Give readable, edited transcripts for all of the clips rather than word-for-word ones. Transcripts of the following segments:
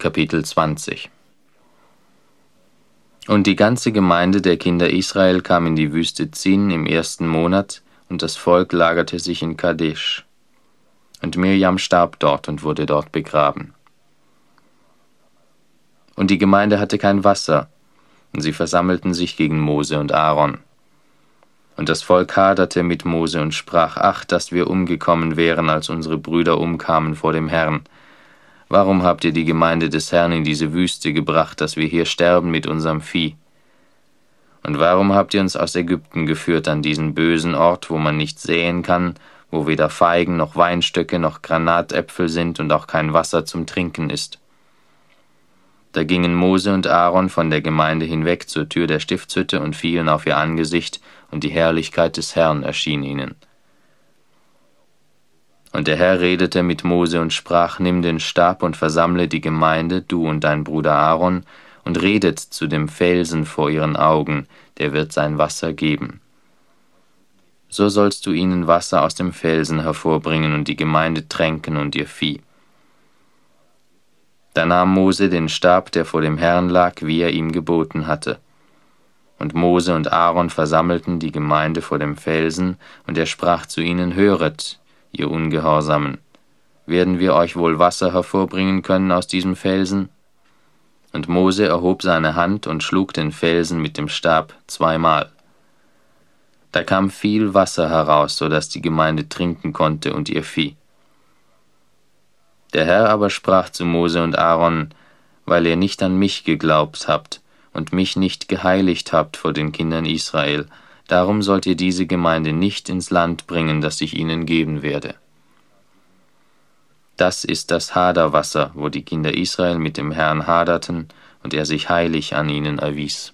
Kapitel 20. Und die ganze Gemeinde der Kinder Israel kam in die Wüste Zin im 1. Monat, und das Volk lagerte sich in Kadesh. Und Mirjam starb dort und wurde dort begraben. Und die Gemeinde hatte kein Wasser, und sie versammelten sich gegen Mose und Aaron. Und das Volk haderte mit Mose und sprach: Ach, dass wir umgekommen wären, als unsere Brüder umkamen vor dem Herrn. Warum habt ihr die Gemeinde des Herrn in diese Wüste gebracht, dass wir hier sterben mit unserem Vieh? Und warum habt ihr uns aus Ägypten geführt an diesen bösen Ort, wo man nicht säen kann, wo weder Feigen noch Weinstöcke noch Granatäpfel sind und auch kein Wasser zum Trinken ist? Da gingen Mose und Aaron von der Gemeinde hinweg zur Tür der Stiftshütte und fielen auf ihr Angesicht, und die Herrlichkeit des Herrn erschien ihnen. Und der Herr redete mit Mose und sprach: Nimm den Stab und versammle die Gemeinde, du und dein Bruder Aaron, und redet zu dem Felsen vor ihren Augen, der wird sein Wasser geben. So sollst du ihnen Wasser aus dem Felsen hervorbringen und die Gemeinde tränken und ihr Vieh. Da nahm Mose den Stab, der vor dem Herrn lag, wie er ihm geboten hatte. Und Mose und Aaron versammelten die Gemeinde vor dem Felsen, und er sprach zu ihnen: Höret, ihr Ungehorsamen, werden wir euch wohl Wasser hervorbringen können aus diesem Felsen? Und Mose erhob seine Hand und schlug den Felsen mit dem Stab 2-mal. Da kam viel Wasser heraus, so dass die Gemeinde trinken konnte und ihr Vieh. Der Herr aber sprach zu Mose und Aaron: Weil ihr nicht an mich geglaubt habt und mich nicht geheiligt habt vor den Kindern Israel, darum sollt ihr diese Gemeinde nicht ins Land bringen, das ich ihnen geben werde. Das ist das Haderwasser, wo die Kinder Israel mit dem Herrn haderten, und er sich heilig an ihnen erwies.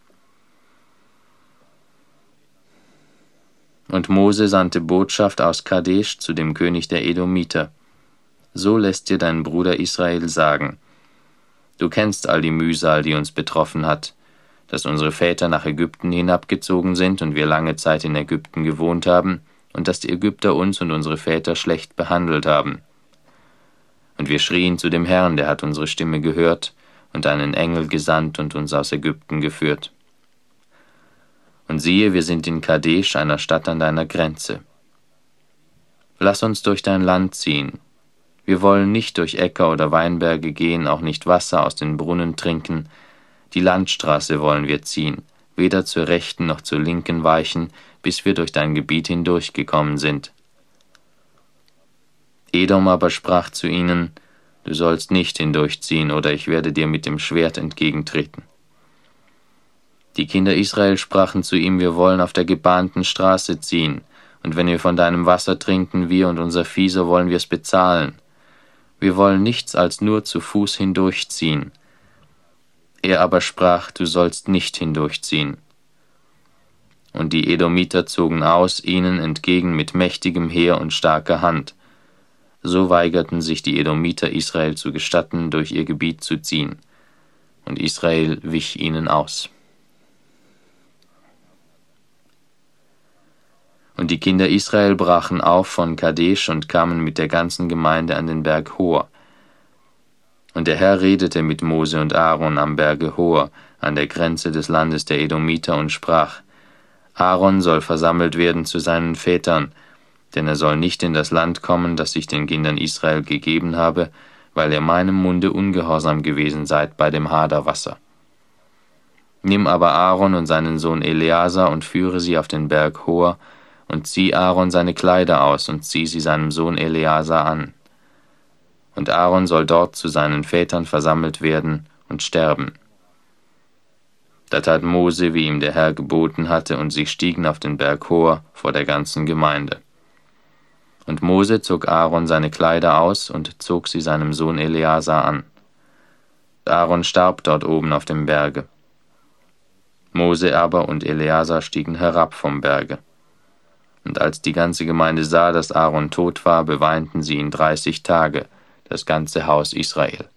Und Mose sandte Botschaft aus Kadesh zu dem König der Edomiter: So lässt dir dein Bruder Israel sagen: Du kennst all die Mühsal, die uns betroffen hat, dass unsere Väter nach Ägypten hinabgezogen sind und wir lange Zeit in Ägypten gewohnt haben, und dass die Ägypter uns und unsere Väter schlecht behandelt haben. Und wir schrien zu dem Herrn, der hat unsere Stimme gehört und einen Engel gesandt und uns aus Ägypten geführt. Und siehe, wir sind in Kadesh, einer Stadt an deiner Grenze. Lass uns durch dein Land ziehen. Wir wollen nicht durch Äcker oder Weinberge gehen, auch nicht Wasser aus den Brunnen trinken. Die Landstraße wollen wir ziehen, weder zur rechten noch zur linken weichen, bis wir durch dein Gebiet hindurchgekommen sind. Edom aber sprach zu ihnen: Du sollst nicht hindurchziehen, oder ich werde dir mit dem Schwert entgegentreten. Die Kinder Israel sprachen zu ihm: Wir wollen auf der gebahnten Straße ziehen, und wenn wir von deinem Wasser trinken, wir und unser Vieh, so wollen wir es bezahlen. Wir wollen nichts als nur zu Fuß hindurchziehen. Er aber sprach: Du sollst nicht hindurchziehen. Und die Edomiter zogen aus ihnen entgegen mit mächtigem Heer und starker Hand. So weigerten sich die Edomiter Israel zu gestatten, durch ihr Gebiet zu ziehen. Und Israel wich ihnen aus. Und die Kinder Israel brachen auf von Kadesh und kamen mit der ganzen Gemeinde an den Berg Hor. Und der Herr redete mit Mose und Aaron am Berge Hor, an der Grenze des Landes der Edomiter, und sprach: Aaron soll versammelt werden zu seinen Vätern, denn er soll nicht in das Land kommen, das ich den Kindern Israel gegeben habe, weil ihr meinem Munde ungehorsam gewesen seid bei dem Haderwasser. Nimm aber Aaron und seinen Sohn Eleazar und führe sie auf den Berg Hor, und zieh Aaron seine Kleider aus und zieh sie seinem Sohn Eleazar an. Und Aaron soll dort zu seinen Vätern versammelt werden und sterben. Da tat Mose, wie ihm der Herr geboten hatte, und sie stiegen auf den Berg Hor vor der ganzen Gemeinde. Und Mose zog Aaron seine Kleider aus und zog sie seinem Sohn Eleazar an. Aaron starb dort oben auf dem Berge. Mose aber und Eleazar stiegen herab vom Berge. Und als die ganze Gemeinde sah, dass Aaron tot war, beweinten sie ihn 30 Tage, das ganze Haus Israel.